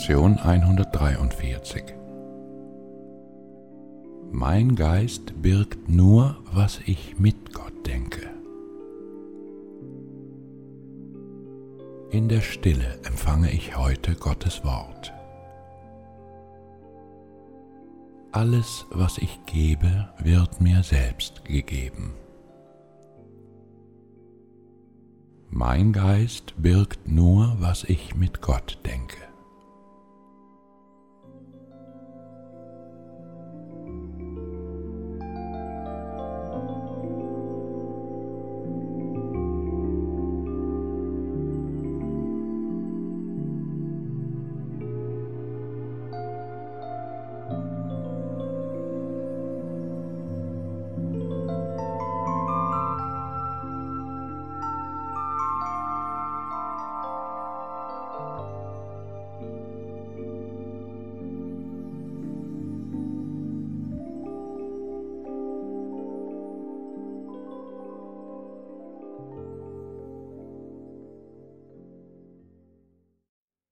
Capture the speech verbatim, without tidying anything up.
Lektion hundertdreiundvierzig. Mein Geist birgt nur, was ich mit Gott denke. In der Stille empfange ich heute Gottes Wort. Alles, was ich gebe, wird mir selbst gegeben. Mein Geist birgt nur, was ich mit Gott denke.